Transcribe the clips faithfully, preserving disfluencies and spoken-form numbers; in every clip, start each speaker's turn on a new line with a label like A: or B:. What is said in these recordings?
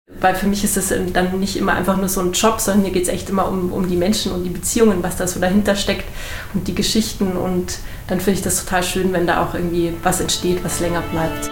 A: Weil für mich ist es dann nicht immer einfach nur so ein Job, sondern mir geht es echt immer um, um die Menschen und die Beziehungen, was da so dahinter steckt und die Geschichten. Und dann finde ich das total schön, wenn da auch irgendwie was entsteht, was länger bleibt.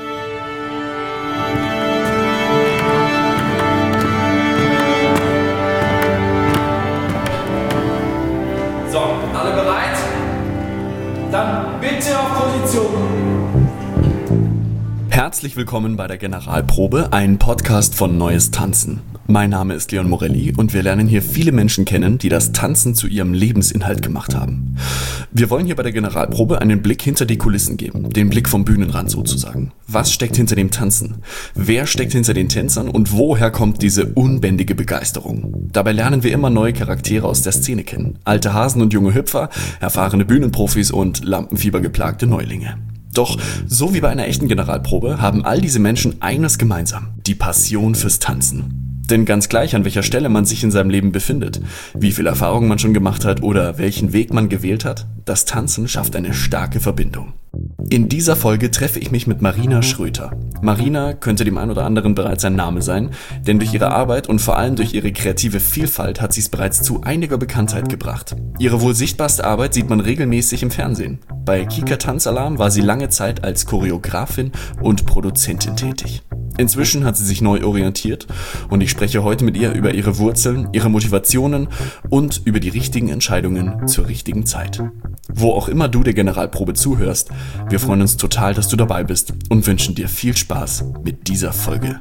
B: So, alle bereit? Dann bitte auf Position.
C: Herzlich willkommen bei der Generalprobe, ein Podcast von Neues Tanzen. Mein Name ist Leon Morelli und wir lernen hier viele Menschen kennen, die das Tanzen zu ihrem Lebensinhalt gemacht haben. Wir wollen hier bei der Generalprobe einen Blick hinter die Kulissen geben, den Blick vom Bühnenrand sozusagen. Was steckt hinter dem Tanzen? Wer steckt hinter den Tänzern und woher kommt diese unbändige Begeisterung? Dabei lernen wir immer neue Charaktere aus der Szene kennen. Alte Hasen und junge Hüpfer, erfahrene Bühnenprofis und lampenfiebergeplagte Neulinge. Doch, so wie bei einer echten Generalprobe, haben all diese Menschen eines gemeinsam: die Passion fürs Tanzen. Denn ganz gleich, an welcher Stelle man sich in seinem Leben befindet, wie viel Erfahrung man schon gemacht hat oder welchen Weg man gewählt hat, das Tanzen schafft eine starke Verbindung. In dieser Folge treffe ich mich mit Marina Schröter. Marina könnte dem einen oder anderen bereits ein Name sein, denn durch ihre Arbeit und vor allem durch ihre kreative Vielfalt hat sie es bereits zu einiger Bekanntheit gebracht. Ihre wohl sichtbarste Arbeit sieht man regelmäßig im Fernsehen. Bei Kika Tanzalarm war sie lange Zeit als Choreografin und Produzentin tätig. Inzwischen hat sie sich neu orientiert und ich spreche heute mit ihr über ihre Wurzeln, ihre Motivationen und über die richtigen Entscheidungen zur richtigen Zeit. Wo auch immer du der Generalprobe zuhörst, wir freuen uns total, dass du dabei bist und wünschen dir viel Spaß mit dieser Folge.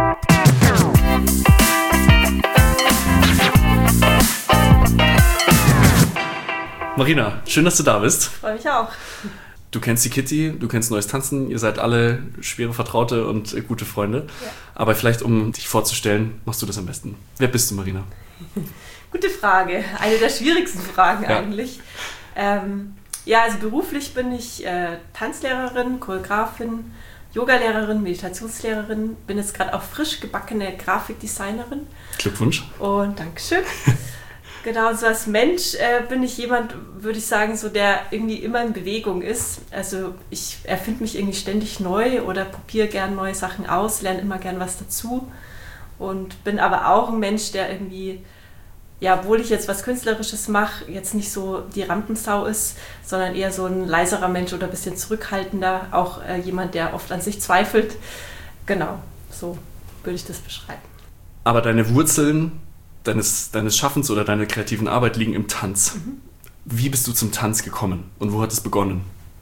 C: Marina, schön, dass du da bist.
A: Freue mich auch.
C: Du kennst die Kitty, du kennst Neues Tanzen, ihr seid alle schwere Vertraute und äh, gute Freunde. Ja. Aber vielleicht, um dich vorzustellen, machst du das am besten. Wer bist du, Marina?
A: Gute Frage. Eine der schwierigsten Fragen ja. eigentlich. Ähm, ja, also beruflich bin ich äh, Tanzlehrerin, Choreografin, Yogalehrerin, Meditationslehrerin. Bin jetzt gerade auch frisch gebackene Grafikdesignerin.
C: Glückwunsch.
A: Und Dankeschön. Genau, so als Mensch äh, bin ich jemand, würde ich sagen, so der irgendwie immer in Bewegung ist. Also ich erfinde mich irgendwie ständig neu oder probiere gern neue Sachen aus, lerne immer gern was dazu und bin aber auch ein Mensch, der irgendwie, ja, obwohl ich jetzt was Künstlerisches mache, jetzt nicht so die Rampensau ist, sondern eher so ein leiserer Mensch oder ein bisschen zurückhaltender, auch äh, jemand, der oft an sich zweifelt. Genau, so würde ich das beschreiben.
C: Aber deine Wurzeln Deines, deines Schaffens oder deiner kreativen Arbeit liegen im Tanz. Mhm. Wie bist du zum Tanz gekommen und wo hat es begonnen?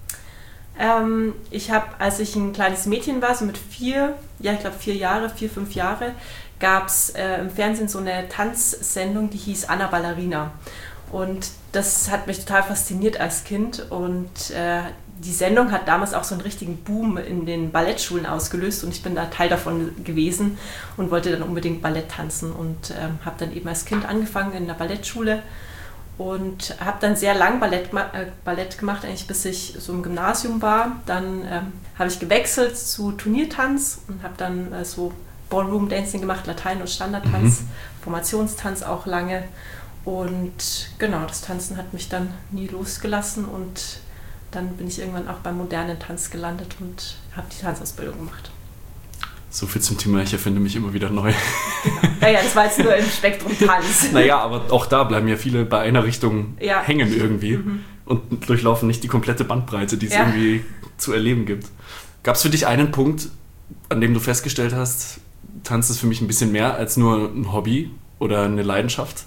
A: Ähm, ich habe, als ich ein kleines Mädchen war, so mit vier, ja ich glaube vier Jahre, vier, fünf Jahre, gab es äh, im Fernsehen so eine Tanzsendung, die hieß Anna Ballerina. Und das hat mich total fasziniert als Kind und äh, die Sendung hat damals auch so einen richtigen Boom in den Ballettschulen ausgelöst und ich bin da Teil davon gewesen und wollte dann unbedingt Ballett tanzen und ähm, habe dann eben als Kind angefangen in der Ballettschule und habe dann sehr lang Ballett, äh, Ballett gemacht, eigentlich bis ich so im Gymnasium war. Dann ähm, habe ich gewechselt zu Turniertanz und habe dann äh, so Ballroom Dancing gemacht, Latein- und Standardtanz, mhm. Formationstanz auch lange und genau, das Tanzen hat mich dann nie losgelassen und dann bin ich irgendwann auch beim modernen Tanz gelandet und habe die Tanzausbildung gemacht.
C: So viel zum Thema, ich erfinde mich immer wieder neu.
A: Genau. Naja, das war jetzt nur im Spektrum Tanz.
C: Naja, aber auch da bleiben ja viele bei einer Richtung ja. hängen irgendwie mhm. und durchlaufen nicht die komplette Bandbreite, die es ja. irgendwie zu erleben gibt. Gab es für dich einen Punkt, an dem du festgestellt hast, Tanz ist für mich ein bisschen mehr als nur ein Hobby oder eine Leidenschaft?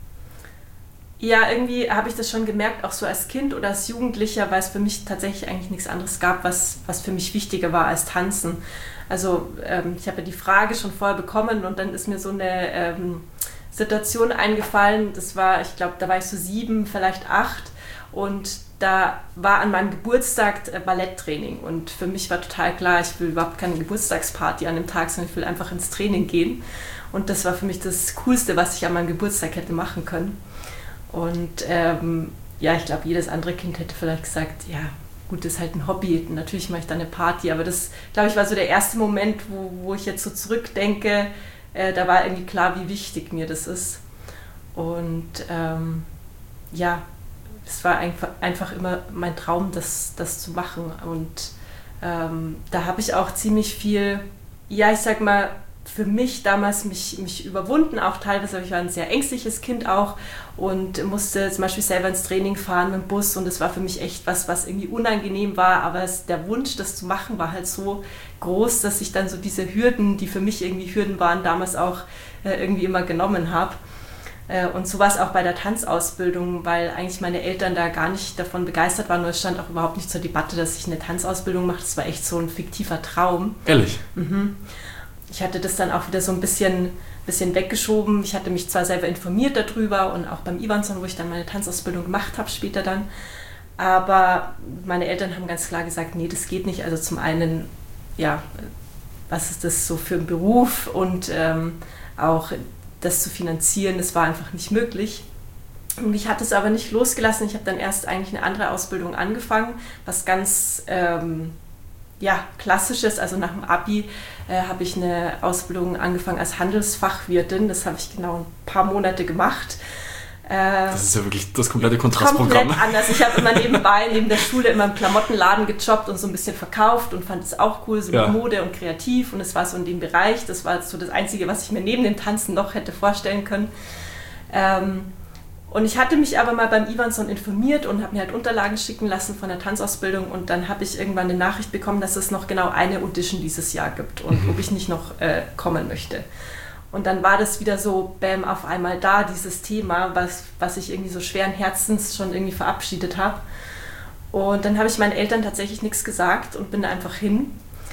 A: Ja, irgendwie habe ich das schon gemerkt, auch so als Kind oder als Jugendlicher, weil es für mich tatsächlich eigentlich nichts anderes gab, was, was für mich wichtiger war als Tanzen. Also ähm, ich habe ja die Frage schon vorher bekommen und dann ist mir so eine ähm, Situation eingefallen, das war, ich glaube, da war ich so sieben, vielleicht acht und da war an meinem Geburtstag äh, Balletttraining und für mich war total klar, ich will überhaupt keine Geburtstagsparty an dem Tag, sondern ich will einfach ins Training gehen und das war für mich das Coolste, was ich an meinem Geburtstag hätte machen können. Und ähm, ja, ich glaube, jedes andere Kind hätte vielleicht gesagt, ja, gut, das ist halt ein Hobby, natürlich mache ich da eine Party, aber das, glaube ich, war so der erste Moment, wo, wo ich jetzt so zurückdenke, äh, da war irgendwie klar, wie wichtig mir das ist. Und ähm, ja, es war einfach, einfach immer mein Traum, das, das zu machen. Und ähm, da habe ich auch ziemlich viel, ja, ich sag mal, für mich damals mich, mich überwunden, auch teilweise, ich war ein sehr ängstliches Kind auch und musste zum Beispiel selber ins Training fahren mit dem Bus und das war für mich echt was, was irgendwie unangenehm war, aber es, der Wunsch, das zu machen, war halt so groß, dass ich dann so diese Hürden, die für mich irgendwie Hürden waren, damals auch äh, irgendwie immer genommen habe. Äh, und so war es auch bei der Tanzausbildung, weil eigentlich meine Eltern da gar nicht davon begeistert waren und es stand auch überhaupt nicht zur Debatte, dass ich eine Tanzausbildung mache. Das war echt so ein fiktiver Traum.
C: Ehrlich?
A: Mhm. Ich hatte das dann auch wieder so ein bisschen, bisschen weggeschoben. Ich hatte mich zwar selber informiert darüber und auch beim Ivanson, wo ich dann meine Tanzausbildung gemacht habe später dann, aber meine Eltern haben ganz klar gesagt, nee, das geht nicht. Also zum einen, ja, was ist das so für ein Beruf und ähm, auch das zu finanzieren, das war einfach nicht möglich. Und mich hat es aber nicht losgelassen. Ich habe dann erst eigentlich eine andere Ausbildung angefangen, was ganz ähm, ja, klassisches, also nach dem Abi äh, habe ich eine Ausbildung angefangen als Handelsfachwirtin. Das habe ich genau ein paar Monate gemacht. Äh,
C: das ist ja wirklich das komplette Kontrastprogramm.
A: Komplett anders. Ich habe immer nebenbei, neben der Schule, immer im Klamottenladen gejobbt und so ein bisschen verkauft und fand es auch cool, so
C: ja.
A: mit Mode und kreativ. Und es war so in dem Bereich, das war so das Einzige, was ich mir neben dem Tanzen noch hätte vorstellen können. Ähm, Und ich hatte mich aber mal beim Ivanson informiert und habe mir halt Unterlagen schicken lassen von der Tanzausbildung und dann habe ich irgendwann eine Nachricht bekommen, dass es noch genau eine Audition dieses Jahr gibt und mhm. ob ich nicht noch äh, kommen möchte. Und dann war das wieder so, bam, auf einmal da, dieses Thema, was, was ich irgendwie so schweren Herzens schon irgendwie verabschiedet habe. Und dann habe ich meinen Eltern tatsächlich nichts gesagt und bin da einfach hin.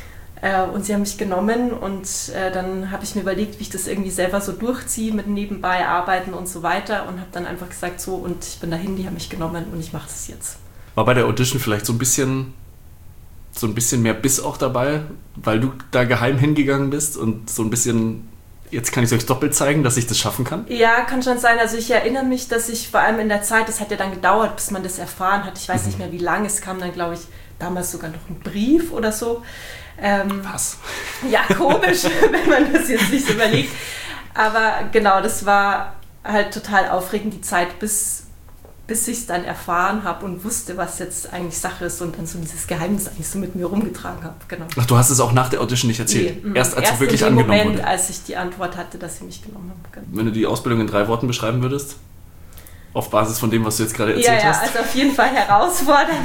A: Und sie haben mich genommen und äh, dann habe ich mir überlegt, wie ich das irgendwie selber so durchziehe mit nebenbei arbeiten und so weiter und habe dann einfach gesagt, so und ich bin dahin, die haben mich genommen und ich mache das jetzt.
C: War bei der Audition vielleicht so ein bisschen so ein bisschen mehr Biss auch dabei, weil du da geheim hingegangen bist und so ein bisschen, jetzt kann ich es euch doppelt zeigen, dass ich das schaffen kann?
A: Ja, kann schon sein. Also ich erinnere mich, dass ich vor allem in der Zeit, das hat ja dann gedauert, bis man das erfahren hat. Ich weiß mhm. nicht mehr, wie lange es kam, dann glaube ich damals sogar noch ein Brief oder so. Ähm,
C: Was?
A: Ja, komisch, wenn man das jetzt nicht so überlegt. Aber genau, das war halt total aufregend, die Zeit, bis, bis ich es dann erfahren habe und wusste, was jetzt eigentlich Sache ist und dann so dieses Geheimnis eigentlich so mit mir rumgetragen habe. Genau.
C: Ach, du hast es auch nach der Audition nicht erzählt?
A: Nee,
C: erst als
A: erst
C: du wirklich
A: in dem
C: angenommen
A: Moment,
C: wurde?
A: als ich die Antwort hatte, dass sie mich genommen haben. Genau.
C: Wenn du die Ausbildung in drei Worten beschreiben würdest? Auf Basis von dem, was du jetzt gerade erzählt
A: ja, ja,
C: hast?
A: Ja, also auf jeden Fall herausfordernd.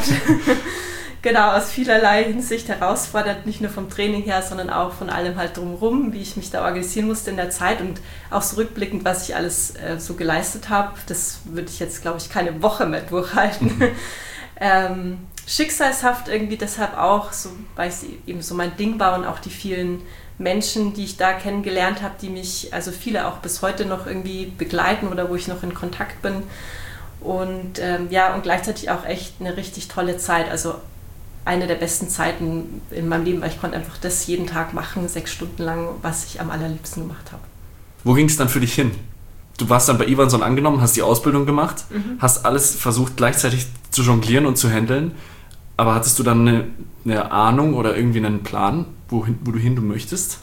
A: Genau, aus vielerlei Hinsicht herausfordernd, nicht nur vom Training her, sondern auch von allem halt drumherum, wie ich mich da organisieren musste in der Zeit und auch so rückblickend, was ich alles äh, so geleistet habe. Das würde ich jetzt, glaube ich, keine Woche mehr durchhalten. Mhm. ähm, schicksalshaft irgendwie deshalb auch, so, weil es eben so mein Ding war und auch die vielen Menschen, die ich da kennengelernt habe, die mich, also viele auch bis heute noch irgendwie begleiten oder wo ich noch in Kontakt bin. Und ähm, ja, und gleichzeitig auch echt eine richtig tolle Zeit, also eine der besten Zeiten in meinem Leben, weil ich konnte einfach das jeden Tag machen, sechs Stunden lang, was ich am allerliebsten gemacht habe.
C: Wo ging es dann für dich hin? Du warst dann bei Ivanson angenommen, hast die Ausbildung gemacht,
A: mhm.
C: hast alles versucht gleichzeitig zu jonglieren und zu handeln, aber hattest du dann eine, eine Ahnung oder irgendwie einen Plan, wohin, wo du hin du möchtest?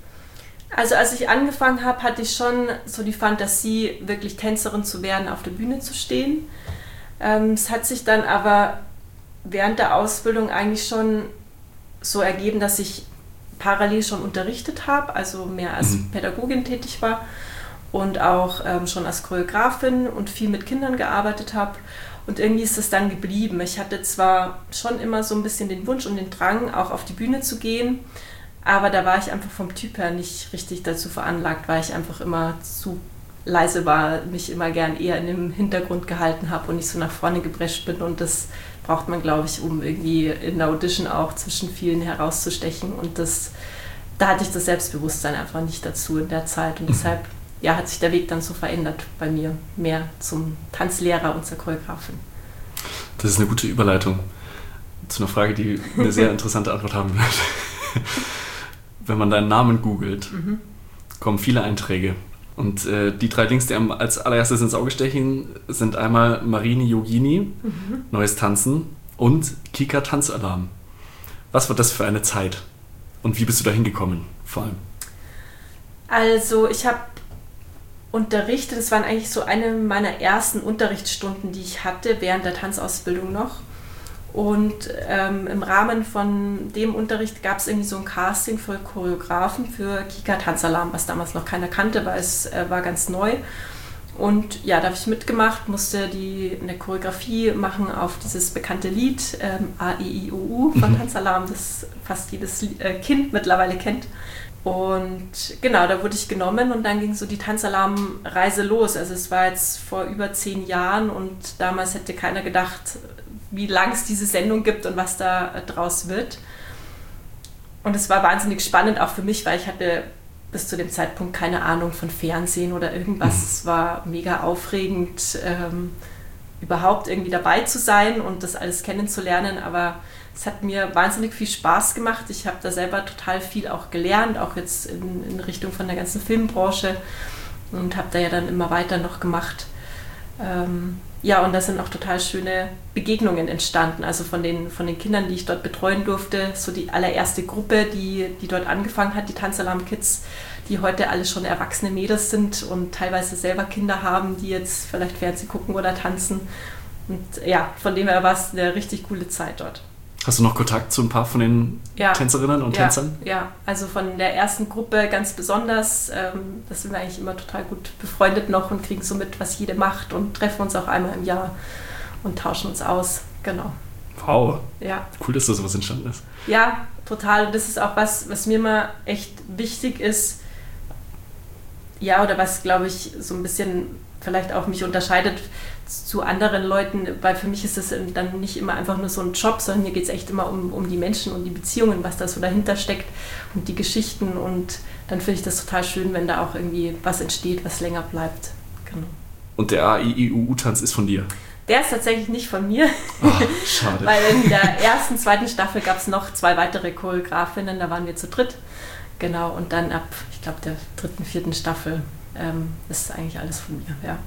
A: Also als ich angefangen habe, hatte ich schon so die Fantasie, wirklich Tänzerin zu werden, auf der Bühne zu stehen. Ähm, es hat sich dann aber während der Ausbildung eigentlich schon so ergeben, dass ich parallel schon unterrichtet habe, also mehr als mhm. Pädagogin tätig war und auch ähm, schon als Choreografin und viel mit Kindern gearbeitet habe. Und irgendwie ist es dann geblieben. Ich hatte zwar schon immer so ein bisschen den Wunsch und den Drang, auch auf die Bühne zu gehen, aber da war ich einfach vom Typ her nicht richtig dazu veranlagt, weil ich einfach immer zu leise war, mich immer gern eher in dem Hintergrund gehalten habe und nicht so nach vorne geprescht bin und das braucht man, glaube ich, um irgendwie in der Audition auch zwischen vielen herauszustechen und das, da hatte ich das Selbstbewusstsein einfach nicht dazu in der Zeit und deshalb ja, hat sich der Weg dann so verändert bei mir, mehr zum Tanzlehrer und zur Choreografin.
C: Das ist eine gute Überleitung zu einer Frage, die eine sehr interessante Antwort haben wird. Wenn man deinen Namen googelt, mhm. kommen viele Einträge. Und äh, die drei Links, die einem als allererstes ins Auge stechen, sind einmal Marini Yogini, mhm. Neues Tanzen und Kika Tanzalarm. Was war das für eine Zeit? Und wie bist du da hingekommen, vor allem?
A: Also ich habe unterrichtet, das waren eigentlich so eine meiner ersten Unterrichtsstunden, die ich hatte während der Tanzausbildung noch. Und ähm, im Rahmen von dem Unterricht gab es irgendwie so ein Casting für Choreografen für Kika Tanzalarm, was damals noch keiner kannte, weil es äh, war ganz neu. Und ja, da habe ich mitgemacht, musste die, eine Choreografie machen auf dieses bekannte Lied ähm, A E I O U von Tanzalarm, das fast jedes äh, Kind mittlerweile kennt. Und genau, da wurde ich genommen und dann ging so die Tanzalarm-Reise los. Also es war jetzt vor über zehn Jahren und damals hätte keiner gedacht, wie lang es diese Sendung gibt und was da draus wird. Und es war wahnsinnig spannend, auch für mich, weil ich hatte bis zu dem Zeitpunkt keine Ahnung von Fernsehen oder irgendwas. Mhm. Es war mega aufregend, ähm, überhaupt irgendwie dabei zu sein und das alles kennenzulernen, aber es hat mir wahnsinnig viel Spaß gemacht. Ich habe da selber total viel auch gelernt, auch jetzt in, in Richtung von der ganzen Filmbranche und habe da ja dann immer weiter noch gemacht. Ähm, ja, und da sind auch total schöne Begegnungen entstanden, also von den, von den Kindern, die ich dort betreuen durfte, so die allererste Gruppe, die, die dort angefangen hat, die Tanzalarm-Kids, die heute alle schon erwachsene Mädels sind und teilweise selber Kinder haben, die jetzt vielleicht Fernsehen gucken oder tanzen. Und ja, von dem her war es eine richtig coole Zeit dort.
C: Hast du noch Kontakt zu ein paar von den ja. Tänzerinnen und
A: ja.
C: Tänzern?
A: Ja, also von der ersten Gruppe ganz besonders. Ähm, das sind wir eigentlich immer total gut befreundet noch und kriegen so mit, was jede macht und treffen uns auch einmal im Jahr und tauschen uns aus. Genau.
C: Wow.
A: Ja.
C: Cool, dass da sowas entstanden ist.
A: Ja, total. Und das ist auch was, was mir immer echt wichtig ist. Ja, oder was, glaube ich, so ein bisschen vielleicht auch mich unterscheidet zu anderen Leuten, weil für mich ist das dann nicht immer einfach nur so ein Job, sondern mir geht es echt immer um, um die Menschen und die Beziehungen, was da so dahinter steckt und die Geschichten und dann finde ich das total schön, wenn da auch irgendwie was entsteht, was länger bleibt. Genau.
C: Und der A I O U-Tanz ist von dir?
A: Der ist tatsächlich nicht von mir,
C: oh, schade.
A: Weil in der ersten, zweiten Staffel gab es noch zwei weitere Choreografinnen, da waren wir zu dritt. Genau, und dann ab, ich glaube, der dritten, vierten Staffel ähm, ist eigentlich alles von mir, ja.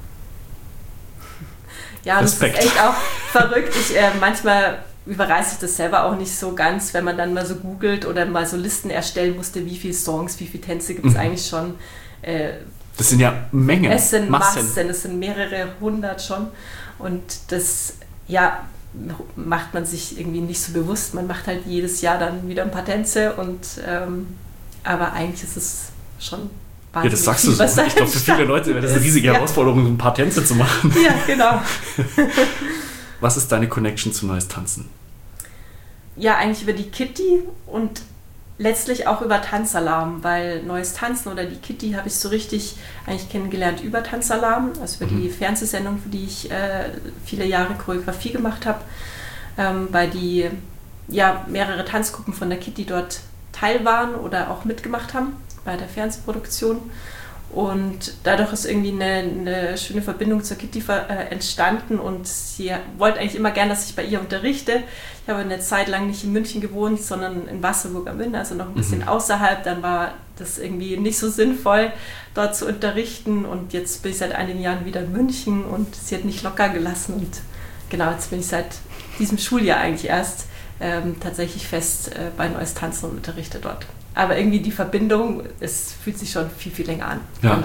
A: Ja, das Respekt. Ist echt auch verrückt. Ich, äh, manchmal überreiße ich das selber auch nicht so ganz, wenn man dann mal so googelt oder mal so Listen erstellen musste, wie viele Songs, wie viele Tänze gibt es mhm. eigentlich schon. Äh,
C: das sind ja Mengen,
A: Es sind
C: Massen.
A: Massen, es sind mehrere hundert schon. Und das, ja, macht man sich irgendwie nicht so bewusst. Man macht halt jedes Jahr dann wieder ein paar Tänze und ähm, aber eigentlich ist es schon
C: ja, das sagst viel, du so. Ich glaube, für viele Leute wäre das eine riesige ja. Herausforderung, ein paar Tänze zu machen.
A: Ja, genau.
C: Was ist deine Connection zu Neues Tanzen?
A: Ja, eigentlich über die Kitty und letztlich auch über Tanzalarm, weil Neues Tanzen oder die Kitty habe ich so richtig eigentlich kennengelernt über Tanzalarm, also über mhm. die Fernsehsendung, für die ich äh, viele Jahre Choreografie gemacht habe, ähm, weil die ja mehrere Tanzgruppen von der Kitty dort Teil waren oder auch mitgemacht haben bei der Fernsehproduktion. Und dadurch ist irgendwie eine, eine schöne Verbindung zur Kitty äh, entstanden und sie wollte eigentlich immer gern, dass ich bei ihr unterrichte. Ich habe eine Zeit lang nicht in München gewohnt, sondern in Wasserburg am Inn, also noch ein bisschen mhm. außerhalb. Dann war das irgendwie nicht so sinnvoll, dort zu unterrichten und jetzt bin ich seit einigen Jahren wieder in München und sie hat nicht locker gelassen und genau, jetzt bin ich seit diesem Schuljahr eigentlich erst ähm, tatsächlich fest äh, bei Neues Tanzen und unterrichte dort. Aber irgendwie die Verbindung, es fühlt sich schon viel, viel länger an.
C: Ja.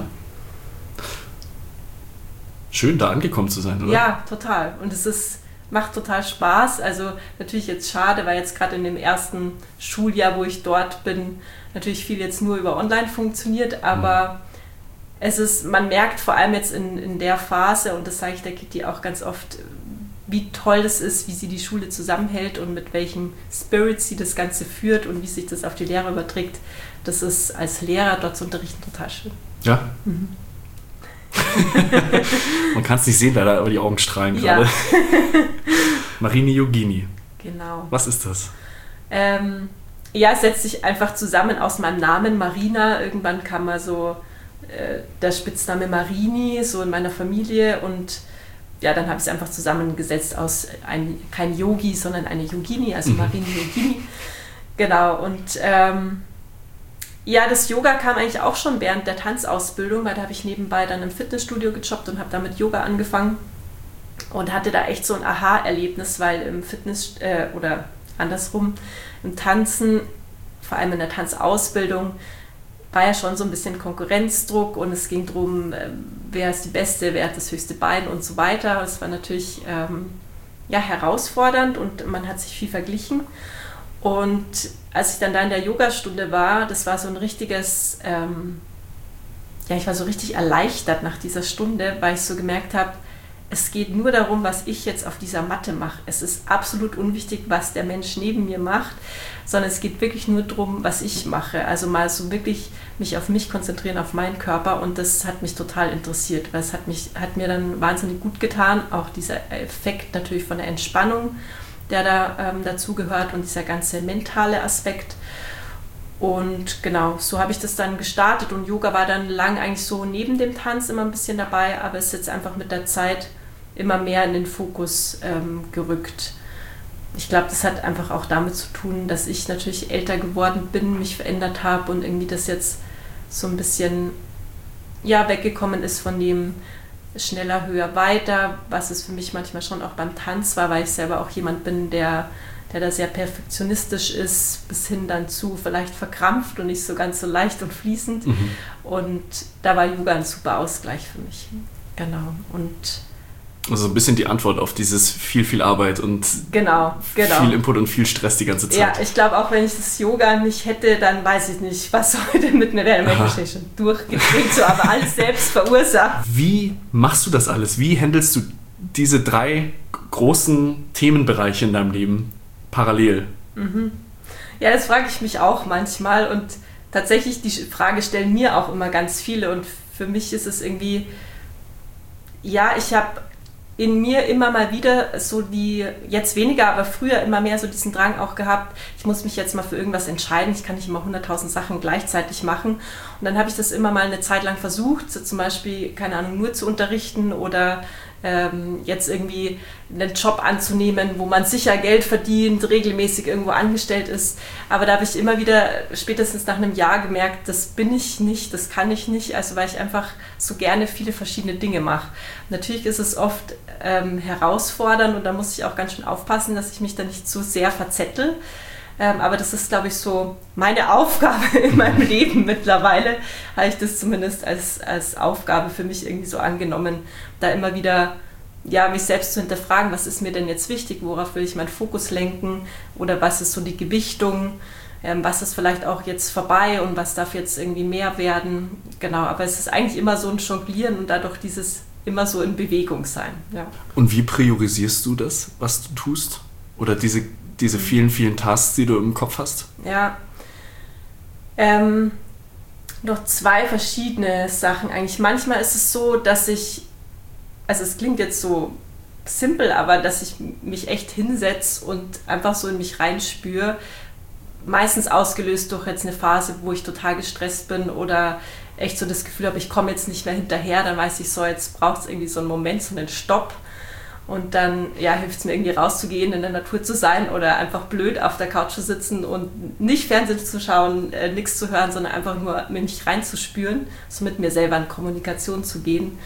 C: Schön, da angekommen zu sein, oder?
A: Ja, total. Und es ist, macht total Spaß. Also natürlich jetzt schade, weil jetzt gerade in dem ersten Schuljahr, wo ich dort bin, natürlich viel jetzt nur über online funktioniert, aber mhm. es ist, man merkt vor allem jetzt in, in der Phase, und das sage ich der Kitty auch ganz oft, wie toll das ist, wie sie die Schule zusammenhält und mit welchem Spirit sie das Ganze führt und wie sich das auf die Lehrer überträgt. Das ist als Lehrer dort zu unterrichten total schön.
C: Ja. Mhm. Man kann es nicht sehen, leider, aber die Augen strahlen gerade. Ja. Marini Yogini.
A: Genau.
C: Was ist das?
A: Ähm, ja, es setzt sich einfach zusammen aus meinem Namen Marina. Irgendwann kam mal so äh, der Spitzname Marini, so in meiner Familie, und ja, dann habe ich es einfach zusammengesetzt aus ein, kein Yogi, sondern eine Yogini, also mhm. Marini Yogini. Genau, und ähm, ja, das Yoga kam eigentlich auch schon während der Tanzausbildung, weil da habe ich nebenbei dann im Fitnessstudio gejobbt und habe da mit Yoga angefangen und hatte da echt so ein Aha-Erlebnis, weil im Fitness äh, oder andersrum im Tanzen, vor allem in der Tanzausbildung, war ja schon so ein bisschen Konkurrenzdruck und es ging darum, wer ist die Beste, wer hat das höchste Bein und so weiter. Es war natürlich ähm, ja, herausfordernd und man hat sich viel verglichen. Und als ich dann da in der Yogastunde war, das war so ein richtiges, ähm, ja, ich war so richtig erleichtert nach dieser Stunde, weil ich so gemerkt habe, es geht nur darum, was ich jetzt auf dieser Matte mache. Es ist absolut unwichtig, was der Mensch neben mir macht, sondern es geht wirklich nur darum, was ich mache. Also mal so wirklich mich auf mich konzentrieren, auf meinen Körper, und das hat mich total interessiert, weil es hat, mich, hat mir dann wahnsinnig gut getan, auch dieser Effekt natürlich von der Entspannung, der da ähm, dazugehört, und dieser ganze mentale Aspekt. Und genau, so habe ich das dann gestartet, und Yoga war dann lang eigentlich so neben dem Tanz immer ein bisschen dabei, aber ist jetzt einfach mit der Zeit immer mehr in den Fokus ähm, gerückt. Ich glaube, das hat einfach auch damit zu tun, dass ich natürlich älter geworden bin, mich verändert habe und irgendwie das jetzt so ein bisschen ja, weggekommen ist von dem schneller, höher, weiter, was es für mich manchmal schon auch beim Tanz war, weil ich selber auch jemand bin, der der da sehr perfektionistisch ist, bis hin dann zu vielleicht verkrampft und nicht so ganz so leicht und fließend. Mhm. Und da war Yoga ein super Ausgleich für mich. Genau. Und
C: also ein bisschen die Antwort auf dieses viel, viel Arbeit und
A: genau, genau.
C: viel Input und viel Stress die ganze Zeit.
A: Ja, ich glaube auch, wenn ich das Yoga nicht hätte, dann weiß ich nicht, was heute mit mir wäre. Ich bin schon durchgedreht, so, aber alles selbst verursacht.
C: Wie machst du das alles? Wie handelst du diese drei großen Themenbereiche in deinem Leben parallel?
A: Mhm. Ja, das frage ich mich auch manchmal, und tatsächlich die Frage stellen mir auch immer ganz viele, und für mich ist es irgendwie, ja, ich habe in mir immer mal wieder so die, jetzt weniger, aber früher immer mehr so diesen Drang auch gehabt, ich muss mich jetzt mal für irgendwas entscheiden, ich kann nicht immer hunderttausend Sachen gleichzeitig machen. Und dann habe ich das immer mal eine Zeit lang versucht, so zum Beispiel, keine Ahnung, nur zu unterrichten oder ähm, jetzt irgendwie einen Job anzunehmen, wo man sicher Geld verdient, regelmäßig irgendwo angestellt ist. Aber da habe ich immer wieder spätestens nach einem Jahr gemerkt, das bin ich nicht, das kann ich nicht, also weil ich einfach so gerne viele verschiedene Dinge mache. Natürlich ist es oft ähm, herausfordernd, und da muss ich auch ganz schön aufpassen, dass ich mich da nicht zu sehr verzettel. Ähm, aber das ist, glaube ich, so meine Aufgabe in meinem Leben mittlerweile, habe ich das zumindest als, als Aufgabe für mich irgendwie so angenommen, da immer wieder ja, mich selbst zu hinterfragen, was ist mir denn jetzt wichtig, worauf will ich meinen Fokus lenken, oder was ist so die Gewichtung, ähm, was ist vielleicht auch jetzt vorbei und was darf jetzt irgendwie mehr werden. Genau, aber es ist eigentlich immer so ein Jonglieren und dadurch dieses immer so in Bewegung sein. Ja.
C: Und wie priorisierst du das, was du tust? Oder diese diese vielen, vielen Tasks, die du im Kopf hast?
A: Ja, ähm, noch zwei verschiedene Sachen eigentlich. Manchmal ist es so, dass ich, also es klingt jetzt so simpel, aber dass ich mich echt hinsetze und einfach so in mich reinspüre, meistens ausgelöst durch jetzt eine Phase, wo ich total gestresst bin oder echt so das Gefühl habe, ich komme jetzt nicht mehr hinterher, dann weiß ich so, jetzt braucht es irgendwie so einen Moment, so einen Stopp. Und dann ja, hilft es mir irgendwie rauszugehen, in der Natur zu sein oder einfach blöd auf der Couch zu sitzen und nicht Fernsehen zu schauen, äh, nichts zu hören, sondern einfach nur mich reinzuspüren, so mit mir selber in Kommunikation zu gehen.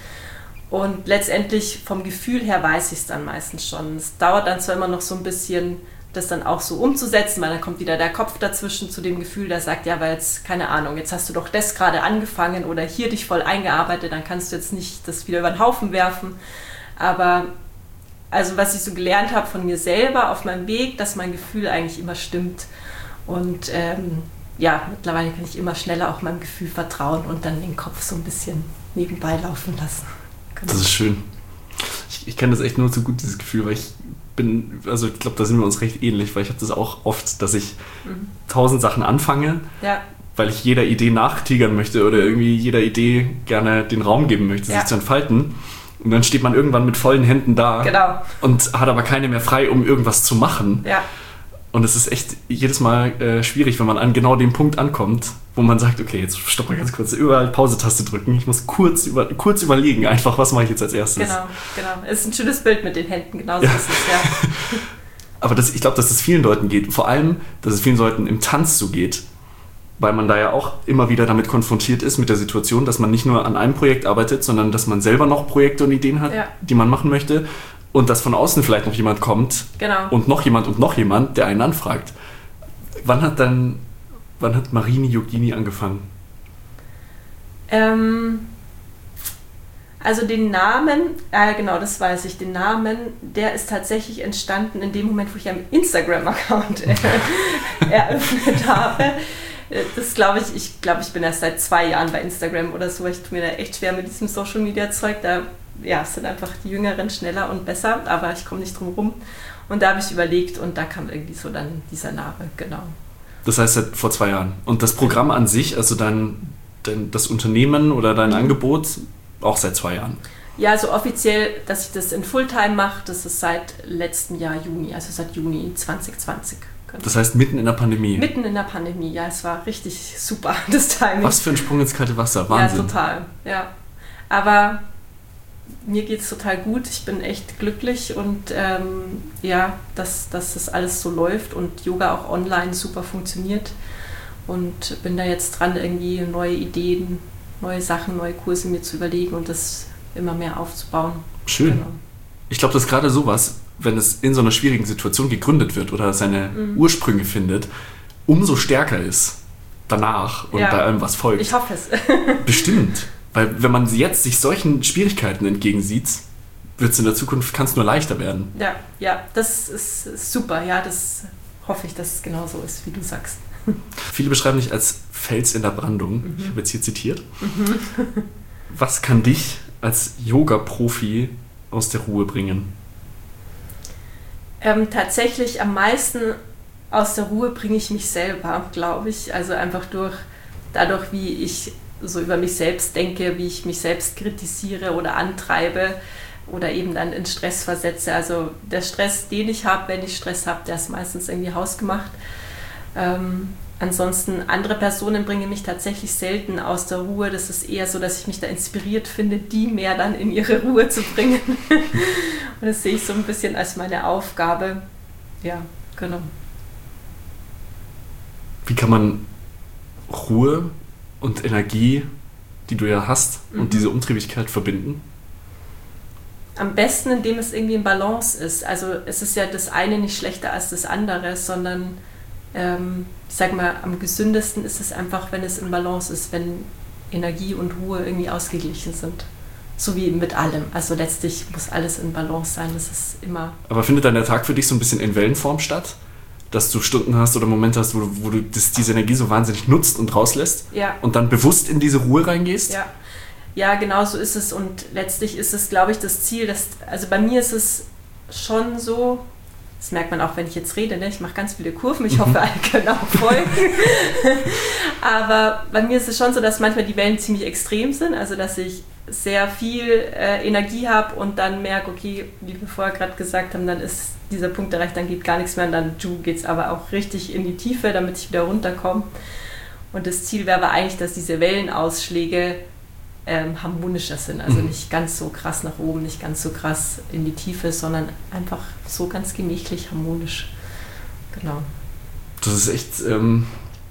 A: Und letztendlich vom Gefühl her weiß ich es dann meistens schon. Es dauert dann zwar immer noch so ein bisschen, das dann auch so umzusetzen, weil dann kommt wieder der Kopf dazwischen zu dem Gefühl, der sagt, ja, weil jetzt, keine Ahnung, jetzt hast du doch das gerade angefangen oder hier dich voll eingearbeitet, dann kannst du jetzt nicht das wieder über den Haufen werfen. Aber also was ich so gelernt habe von mir selber auf meinem Weg, dass mein Gefühl eigentlich immer stimmt. Und ähm, ja, mittlerweile kann ich immer schneller auch meinem Gefühl vertrauen und dann den Kopf so ein bisschen nebenbei laufen lassen. Genau.
C: Das ist schön. Ich, ich kenne das echt nur zu gut, dieses Gefühl, weil ich bin, also ich glaube, da sind wir uns recht ähnlich, weil ich habe das auch oft, dass ich mhm. tausend Sachen anfange, ja. weil ich jeder Idee nachtigern möchte oder irgendwie jeder Idee gerne den Raum geben möchte, ja. sich zu entfalten. Und dann steht man irgendwann mit vollen Händen da
A: genau.
C: und hat aber keine mehr frei, um irgendwas zu machen.
A: Ja.
C: Und es ist echt jedes Mal äh, schwierig, wenn man an genau dem Punkt ankommt, wo man sagt, okay, jetzt stopp mal ganz kurz, überall Pause-Taste drücken. Ich muss kurz, über, kurz überlegen, einfach, was mache ich jetzt als erstes.
A: Genau, genau. Es ist ein schönes Bild mit den Händen, genauso ja. ist es, ja.
C: Aber das, ich glaube, dass es vielen Leuten geht. Vor allem, dass es vielen Leuten im Tanz so geht. Weil man da ja auch immer wieder damit konfrontiert ist, mit der Situation, dass man nicht nur an einem Projekt arbeitet, sondern dass man selber noch Projekte und Ideen hat, ja. die man machen möchte, und dass von außen vielleicht noch jemand kommt
A: genau.
C: und noch jemand und noch jemand, der einen anfragt. Wann hat dann, wann hat Marini Yogini angefangen?
A: Ähm, Also den Namen, äh, genau, das weiß ich, den Namen, der ist tatsächlich entstanden in dem Moment, wo ich einen Instagram-Account äh, eröffnet habe. Das glaube ich, ich glaube, ich bin erst seit zwei Jahren bei Instagram oder so. Ich tue mir da echt schwer mit diesem Social-Media-Zeug. Da ja, sind einfach die Jüngeren schneller und besser, aber ich komme nicht drum rum. Und da habe ich überlegt und da kam irgendwie so dann dieser Name, genau.
C: Das heißt seit vor zwei Jahren. Und das Programm an sich, also dein, dein das Unternehmen oder dein mhm. Angebot, auch seit zwei Jahren?
A: Ja, also offiziell, dass ich das in Fulltime mache, das ist seit letztem Jahr Juni, also seit Juni zwanzig zwanzig. Genau.
C: Das heißt mitten in der Pandemie?
A: Mitten in der Pandemie, ja, es war richtig super, das Timing.
C: Was für ein Sprung ins kalte Wasser, Wahnsinn.
A: Ja, total, ja. Aber mir geht es total gut, ich bin echt glücklich und ähm, ja, dass, dass das alles so läuft und Yoga auch online super funktioniert und bin da jetzt dran, irgendwie neue Ideen, neue Sachen, neue Kurse mir zu überlegen und das immer mehr aufzubauen.
C: Schön.
A: Genau.
C: Ich glaube, dass gerade sowas, wenn es in so einer schwierigen Situation gegründet wird oder seine mhm. Ursprünge findet, umso stärker ist danach und
A: ja.
C: bei allem, was folgt.
A: Ich hoffe es.
C: Bestimmt. Weil wenn man jetzt sich solchen Schwierigkeiten entgegensieht, wird es in der Zukunft, kann es nur leichter werden.
A: Ja, ja, das ist super. Ja, das hoffe ich, dass es genau so ist, wie du sagst.
C: Viele beschreiben dich als Fels in der Brandung. Mhm. Ich habe jetzt hier zitiert. Mhm. Was kann dich als Yoga-Profi aus der Ruhe bringen?
A: Ähm, tatsächlich am meisten aus der Ruhe bringe ich mich selber, glaube ich. Also einfach durch, dadurch, wie ich so über mich selbst denke, wie ich mich selbst kritisiere oder antreibe oder eben dann in Stress versetze. Also der Stress, den ich habe, wenn ich Stress habe, der ist meistens irgendwie hausgemacht. Ähm, ansonsten andere Personen bringen mich tatsächlich selten aus der Ruhe. Das ist eher so, dass ich mich da inspiriert finde, die mehr dann in ihre Ruhe zu bringen. Und das sehe ich so ein bisschen als meine Aufgabe. Ja, genau.
C: Wie kann man Ruhe und Energie, die du ja hast, mhm. und diese Umtriebigkeit verbinden?
A: Am besten, indem es irgendwie in Balance ist. Also es ist ja das eine nicht schlechter als das andere, sondern ähm, ich sag mal, am gesündesten ist es einfach, wenn es in Balance ist, wenn Energie und Ruhe irgendwie ausgeglichen sind. So wie mit allem. Also letztlich muss alles in Balance sein. Das ist immer...
C: Aber findet dann der Tag für dich so ein bisschen in Wellenform statt? Dass du Stunden hast oder Momente hast, wo du, wo du das, diese Energie so wahnsinnig nutzt und rauslässt
A: ja.
C: und dann bewusst in diese Ruhe reingehst?
A: Ja. Ja, genau so ist es und letztlich ist es, glaube ich, das Ziel, dass, also bei mir ist es schon so, das merkt man auch, wenn ich jetzt rede, ne? Ich mache ganz viele Kurven, ich hoffe, alle können auch folgen, aber bei mir ist es schon so, dass manchmal die Wellen ziemlich extrem sind, also dass ich sehr viel äh, Energie habe und dann merke, okay, wie wir vorher gerade gesagt haben, dann ist dieser Punkt erreicht, dann geht gar nichts mehr und dann geht es aber auch richtig in die Tiefe, damit ich wieder runterkomme. Und das Ziel wäre aber eigentlich, dass diese Wellenausschläge ähm, harmonischer sind, also mhm. nicht ganz so krass nach oben, nicht ganz so krass in die Tiefe, sondern einfach so ganz gemächlich, harmonisch. Genau.
C: Das ist echt ähm,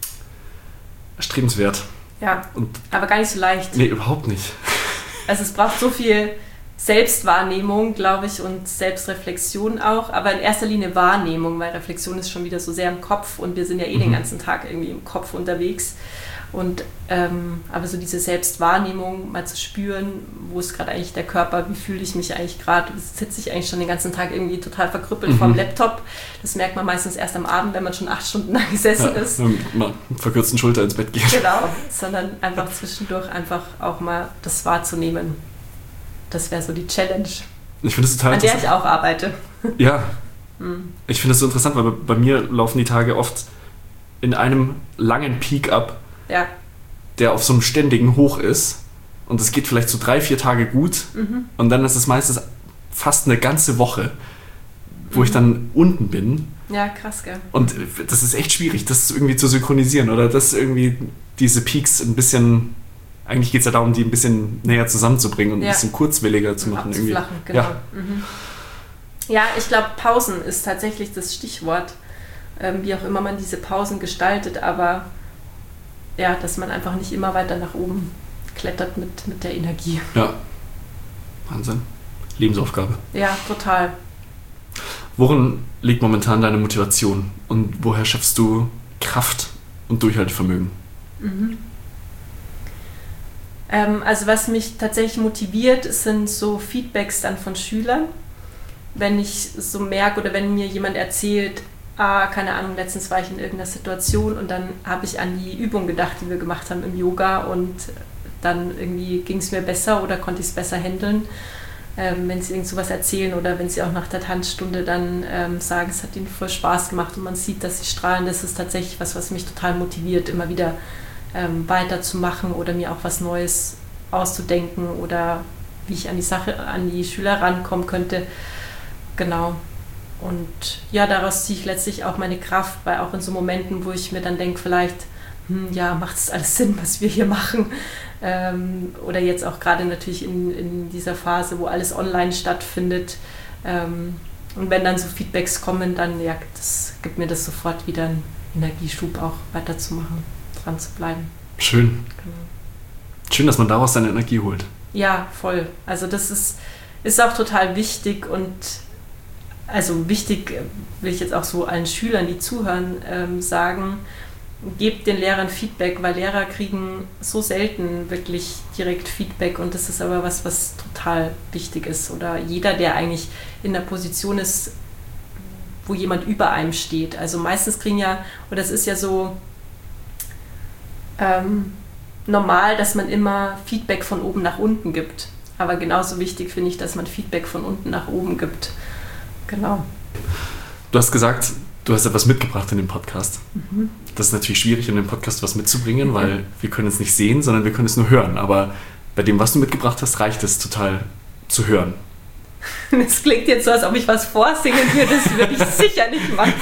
C: erstrebenswert.
A: Ja,
C: und
A: aber gar nicht so leicht.
C: Nee, überhaupt nicht.
A: Also es braucht so viel Selbstwahrnehmung, glaube ich, und Selbstreflexion auch, aber in erster Linie Wahrnehmung, weil Reflexion ist schon wieder so sehr im Kopf und wir sind ja eh mhm. den ganzen Tag irgendwie im Kopf unterwegs. Und ähm, aber so diese Selbstwahrnehmung mal zu spüren, wo ist gerade eigentlich der Körper, wie fühle ich mich eigentlich gerade, sitze ich eigentlich schon den ganzen Tag irgendwie total verkrüppelt mhm. vorm Laptop. Das merkt man meistens erst am Abend, wenn man schon acht Stunden lang gesessen ja, ist.
C: Mal mit verkürzten Schulter ins Bett geht.
A: Genau, sondern einfach zwischendurch einfach auch mal das wahrzunehmen. Das wäre so die Challenge,
C: ich finde es total
A: an der ich auch arbeite.
C: Ja, hm. ich finde es so interessant, weil bei mir laufen die Tage oft in einem langen Peak ab,
A: ja.
C: der auf so einem ständigen Hoch ist und es geht vielleicht so drei, vier Tage gut mhm. und dann ist es meistens fast eine ganze Woche, wo mhm. ich dann unten bin.
A: Ja, krass, gell.
C: Und das ist echt schwierig, das irgendwie zu synchronisieren oder das irgendwie, diese Peaks ein bisschen... Eigentlich geht es ja darum, die ein bisschen näher zusammenzubringen und ja. ein bisschen kurzwilliger zu machen.
A: Abzuflachen, irgendwie. Genau. Ja, mhm. ja ich glaube, Pausen ist tatsächlich das Stichwort, ähm, wie auch immer man diese Pausen gestaltet, aber ja, dass man einfach nicht immer weiter nach oben klettert mit, mit der Energie.
C: Ja, Wahnsinn. Lebensaufgabe.
A: Ja, total.
C: Worin liegt momentan deine Motivation und woher schaffst du Kraft und Durchhaltevermögen?
A: Mhm. Ähm, also was mich tatsächlich motiviert, sind so Feedbacks dann von Schülern. Wenn ich so merke oder wenn mir jemand erzählt, ah, keine Ahnung, letztens war ich in irgendeiner Situation und dann habe ich an die Übung gedacht, die wir gemacht haben im Yoga und dann irgendwie ging es mir besser oder konnte ich es besser handeln. Ähm, wenn sie irgend sowas erzählen oder wenn sie auch nach der Tanzstunde dann ähm, sagen, es hat ihnen voll Spaß gemacht und man sieht, dass sie strahlen, das ist tatsächlich was, was mich total motiviert, immer wieder ähm, weiterzumachen oder mir auch was Neues auszudenken oder wie ich an die Sache, an die Schüler rankommen könnte. Genau. Und ja, daraus ziehe ich letztlich auch meine Kraft, weil auch in so Momenten, wo ich mir dann denke, vielleicht, hm, ja, macht es alles Sinn, was wir hier machen? Ähm, oder jetzt auch gerade natürlich in, in dieser Phase, wo alles online stattfindet. Ähm, und wenn dann so Feedbacks kommen, dann ja, das gibt mir das sofort wieder einen Energieschub, auch weiterzumachen, dran zu bleiben.
C: Schön.
A: Genau.
C: Schön, dass man daraus seine Energie holt.
A: Ja, voll. Also das ist, ist auch total wichtig und also wichtig will ich jetzt auch so allen Schülern, die zuhören, ähm, sagen, gebt den Lehrern Feedback, weil Lehrer kriegen so selten wirklich direkt Feedback und das ist aber was, was total wichtig ist. Oder jeder, der eigentlich in der Position ist, wo jemand über einem steht. Also meistens kriegen ja, oder es ist ja so ähm, normal, dass man immer Feedback von oben nach unten gibt. Aber genauso wichtig finde ich, dass man Feedback von unten nach oben gibt. Genau.
C: Du hast gesagt, du hast etwas mitgebracht in den Podcast.
A: Mhm.
C: Das ist natürlich schwierig, in dem Podcast was mitzubringen, weil wir können es nicht sehen, sondern wir können es nur hören. Aber bei dem, was du mitgebracht hast, reicht es total zu hören.
A: Das klingt jetzt so, als ob ich was vorsingen würde. Das würde ich sicher nicht machen.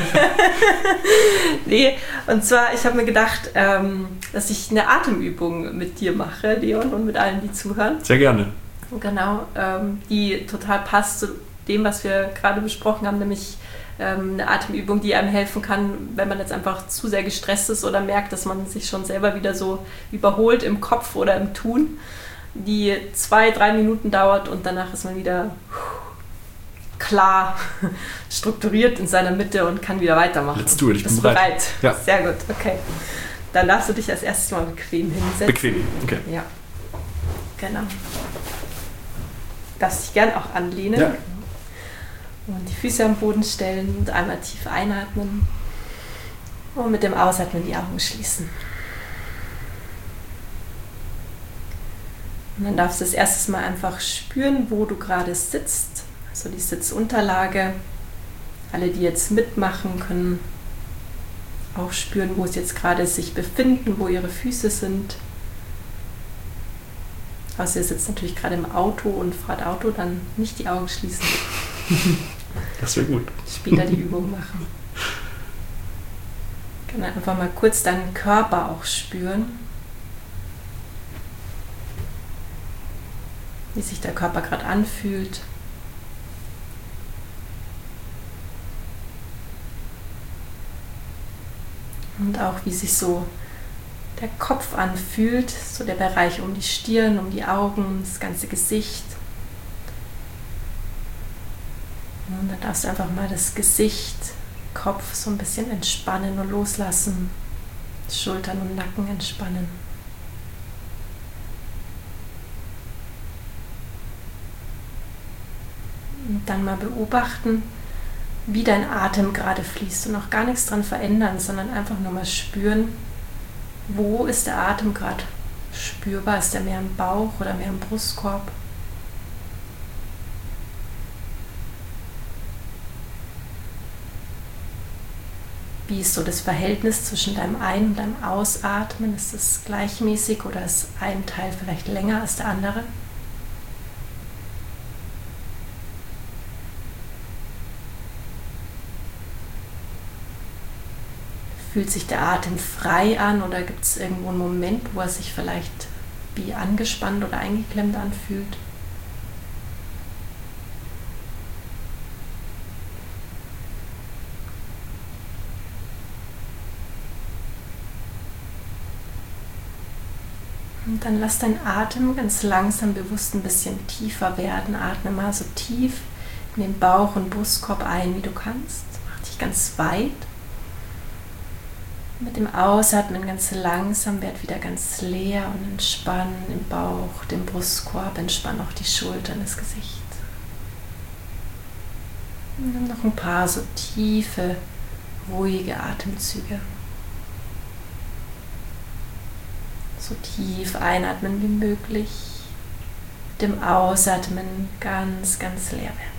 A: Nee, und zwar, ich habe mir gedacht, ähm, dass ich eine Atemübung mit dir mache, Leon, und mit allen, die zuhören.
C: Sehr gerne.
A: Genau, ähm, die total passt zu dem, was wir gerade besprochen haben, nämlich ähm, eine Atemübung, die einem helfen kann, wenn man jetzt einfach zu sehr gestresst ist oder merkt, dass man sich schon selber wieder so überholt im Kopf oder im Tun, die zwei, drei Minuten dauert und danach ist man wieder klar, strukturiert in seiner Mitte und kann wieder weitermachen.
C: Let's do it, ich
A: Bist
C: bin bereit.
A: bereit?
C: Ja.
A: Sehr gut, okay. Dann darfst du dich als erstes mal bequem hinsetzen.
C: Bequem, okay.
A: Ja, genau. Darfst dich gern auch anlehnen.
C: Ja.
A: Und die Füße am Boden stellen und einmal tief einatmen. Und mit dem Ausatmen die Augen schließen. Und dann darfst du das erste Mal einfach spüren, wo du gerade sitzt. Also die Sitzunterlage. Alle, die jetzt mitmachen, können auch spüren, wo sie jetzt gerade sich befinden, wo ihre Füße sind. Also ihr sitzt natürlich gerade im Auto und fahrt Auto, dann nicht die Augen schließen.
C: Das wäre gut.
A: Später die Übung machen. Kann einfach mal kurz deinen Körper auch spüren. Wie sich der Körper gerade anfühlt. Und auch wie sich so der Kopf anfühlt, so der Bereich um die Stirn, um die Augen, das ganze Gesicht. Und dann darfst du einfach mal das Gesicht, Kopf so ein bisschen entspannen und loslassen. Schultern und Nacken entspannen. Und dann mal beobachten, wie dein Atem gerade fließt und noch gar nichts dran verändern, sondern einfach nur mal spüren, wo ist der Atem gerade spürbar? Ist der mehr im Bauch oder mehr im Brustkorb? Wie ist so das Verhältnis zwischen deinem Ein- und deinem Ausatmen? Ist es gleichmäßig oder ist ein Teil vielleicht länger als der andere? Fühlt sich der Atem frei an oder gibt es irgendwo einen Moment, wo er sich vielleicht wie angespannt oder eingeklemmt anfühlt? Und dann lass deinen Atem ganz langsam bewusst ein bisschen tiefer werden. Atme mal so tief in den Bauch und Brustkorb ein, wie du kannst. Mach dich ganz weit. Mit dem Ausatmen ganz langsam werd wieder ganz leer und entspannen im Bauch, den Brustkorb, entspann auch die Schultern, das Gesicht. Und dann noch ein paar so tiefe, ruhige Atemzüge. So tief einatmen wie möglich. Mit dem Ausatmen ganz, ganz leer werden.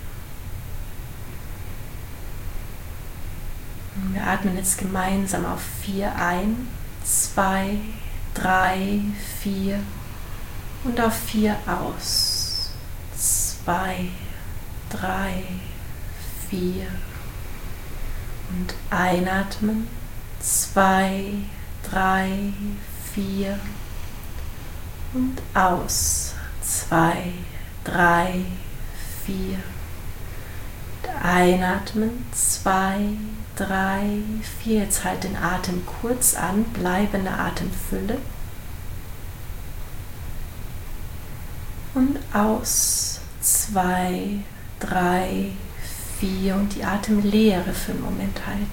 A: Und wir atmen jetzt gemeinsam auf vier ein, zwei, drei, vier und auf vier aus. Zwei, drei, vier und einatmen. Zwei, drei, vier und aus. Zwei, drei, vier und einatmen. Zwei, drei, vier. Jetzt halt den Atem kurz an, bleibe in der Atemfülle. Und aus. Zwei, drei, vier und die Atemleere für einen Moment halten.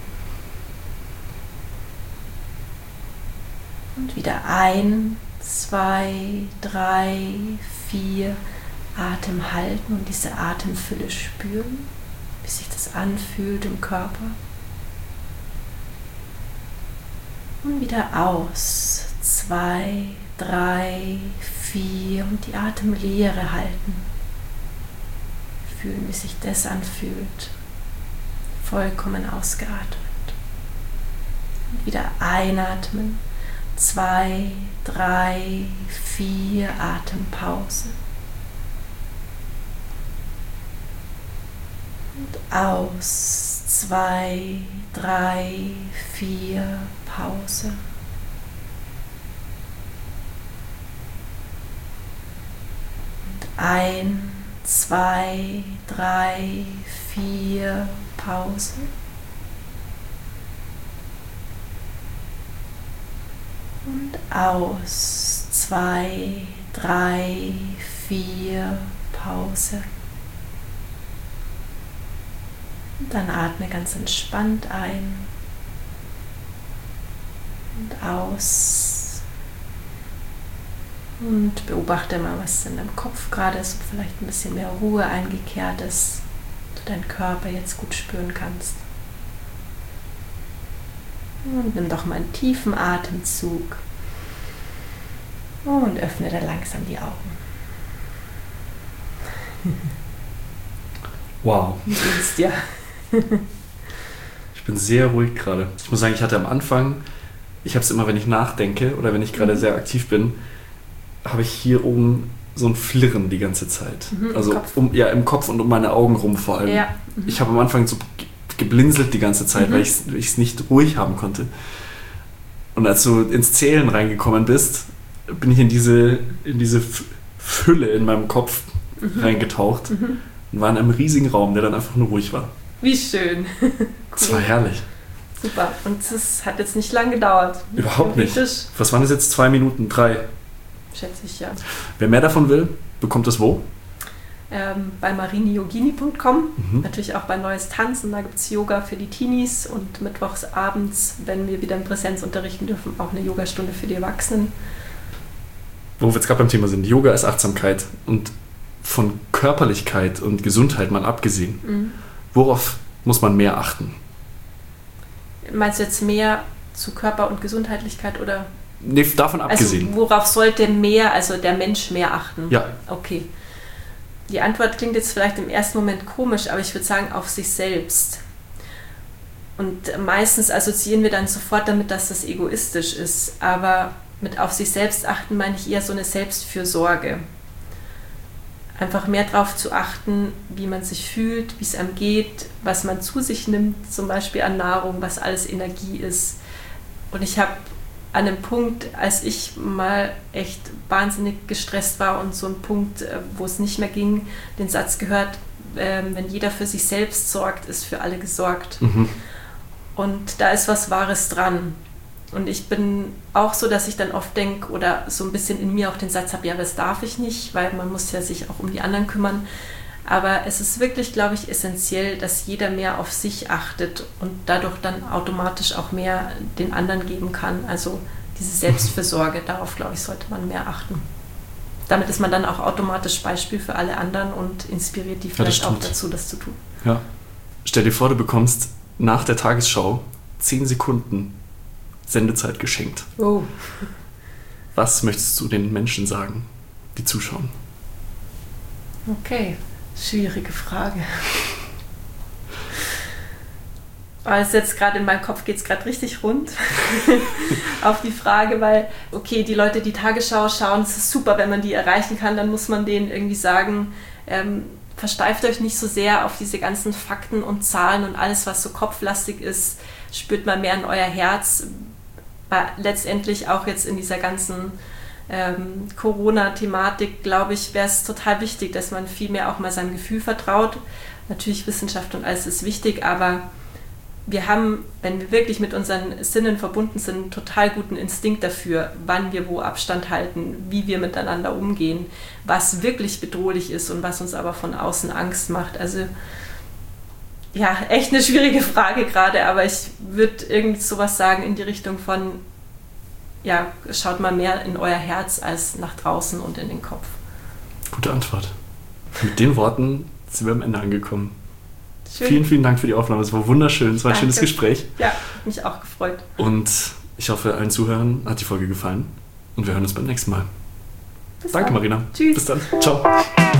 A: Und wieder ein, zwei, drei, vier. Atem halten und diese Atemfülle spüren, wie sich das anfühlt im Körper. Und wieder aus. Zwei, drei, vier und die Atemleere halten. Fühlen, wie sich das anfühlt. Vollkommen ausgeatmet. Und wieder einatmen. Zwei, drei, vier, Atempause. Und aus. Zwei, drei, vier, Pause. Und ein, zwei, drei, vier, Pause. Und aus. Zwei, drei, vier, Pause. Und dann atme ganz entspannt ein und aus. Und beobachte mal, was in deinem Kopf gerade ist, ob vielleicht ein bisschen mehr Ruhe eingekehrt ist, du deinen Körper jetzt gut spüren kannst. Und nimm doch mal einen tiefen Atemzug und öffne dann langsam die Augen.
C: Wow.
A: Wie geht's dir?
C: Ich bin sehr ruhig gerade. Ich muss sagen, ich hatte am Anfang, ich habe es immer, wenn ich nachdenke oder wenn ich gerade sehr aktiv bin, habe ich hier oben so ein Flirren die ganze Zeit.
A: Mhm,
C: also
A: im Kopf.
C: Um, ja, im Kopf und um meine Augen rum vor allem.
A: Ja. Mhm.
C: Ich habe am Anfang so geblinzelt die ganze Zeit,
A: Mhm.
C: weil ich es nicht ruhig haben konnte. Und als du ins Zählen reingekommen bist, bin ich in diese, in diese Fülle in meinem Kopf
A: Mhm.
C: reingetaucht
A: Mhm.
C: und war in einem riesigen Raum, der dann einfach nur ruhig war.
A: Wie schön.
C: Das war herrlich.
A: Super. Und es hat jetzt nicht lang gedauert.
C: Überhaupt nicht.
A: Theoretisch,
C: Was waren das jetzt? Zwei Minuten? Drei?
A: schätze ich, ja.
C: Wer mehr davon will, bekommt es wo?
A: Ähm, bei mariniyogini punkt com,
C: Mhm.
A: natürlich auch bei Neues Tanzen, da gibt es Yoga für die Teenies und mittwochs abends, wenn wir wieder in Präsenz unterrichten dürfen, auch eine Yogastunde für die Erwachsenen.
C: Wo wir jetzt gerade beim Thema sind. Yoga ist Achtsamkeit und von Körperlichkeit und Gesundheit mal abgesehen.
A: Mhm.
C: Worauf muss man mehr achten?
A: Meinst du jetzt mehr zu Körper- und Gesundheitlichkeit oder?
C: Nee, davon abgesehen.
A: Also worauf sollte mehr, also der Mensch mehr achten?
C: Ja.
A: Okay. Die Antwort klingt jetzt vielleicht im ersten Moment komisch, aber ich würde sagen, auf sich selbst. Und meistens assoziieren wir dann sofort damit, dass das egoistisch ist. Aber mit auf sich selbst achten meine ich eher so eine Selbstfürsorge. Einfach mehr darauf zu achten, wie man sich fühlt, wie es einem geht, was man zu sich nimmt, zum Beispiel an Nahrung, was alles Energie ist. Und ich habe an einem Punkt, als ich mal echt wahnsinnig gestresst war und so ein Punkt, wo es nicht mehr ging, den Satz gehört, äh, wenn jeder für sich selbst sorgt, ist für alle gesorgt.
C: Mhm.
A: Und da ist was Wahres dran. Und ich bin auch so, dass ich dann oft denke oder so ein bisschen in mir auch den Satz habe, ja, das darf ich nicht, weil man muss ja sich auch um die anderen kümmern. Aber es ist wirklich, glaube ich, essentiell, dass jeder mehr auf sich achtet und dadurch dann automatisch auch mehr den anderen geben kann. Also diese Selbstfürsorge, darauf, glaube ich, sollte man mehr achten. Damit ist man dann auch automatisch Beispiel für alle anderen und inspiriert die vielleicht
C: ja,
A: auch dazu, das zu tun.
C: Ja. Stell dir vor, du bekommst nach der Tagesschau zehn Sekunden Sendezeit geschenkt.
A: Oh.
C: Was möchtest du den Menschen sagen, die zuschauen?
A: Okay, schwierige Frage. Also jetzt gerade in meinem Kopf geht es gerade richtig rund auf die Frage, weil, okay, die Leute, die Tagesschau schauen, es ist super, wenn man die erreichen kann, dann muss man denen irgendwie sagen, ähm, versteift euch nicht so sehr auf diese ganzen Fakten und Zahlen und alles, was so kopflastig ist, spürt mal mehr in euer Herz. Weil letztendlich auch jetzt in dieser ganzen ähm, Corona-Thematik, glaube ich, wäre es total wichtig, dass man viel mehr auch mal seinem Gefühl vertraut. Natürlich Wissenschaft und alles ist wichtig, aber wir haben, wenn wir wirklich mit unseren Sinnen verbunden sind, einen total guten Instinkt dafür, wann wir wo Abstand halten, wie wir miteinander umgehen, was wirklich bedrohlich ist und was uns aber von außen Angst macht. Also ja, echt eine schwierige Frage gerade, aber ich würde irgendwie sowas sagen in die Richtung von, ja, schaut mal mehr in euer Herz als nach draußen und in den Kopf.
C: Gute Antwort. Mit den Worten sind wir am Ende angekommen.
A: Schön.
C: Vielen, vielen Dank für die Aufnahme. Es war wunderschön. Es war ein
A: Danke.
C: schönes Gespräch.
A: Ja, mich auch gefreut.
C: Und ich hoffe, allen Zuhörern hat die Folge gefallen. Und wir hören uns beim nächsten Mal.
A: Bis
C: Danke,
A: dann.
C: Marina.
A: Tschüss.
C: Bis dann. Ciao.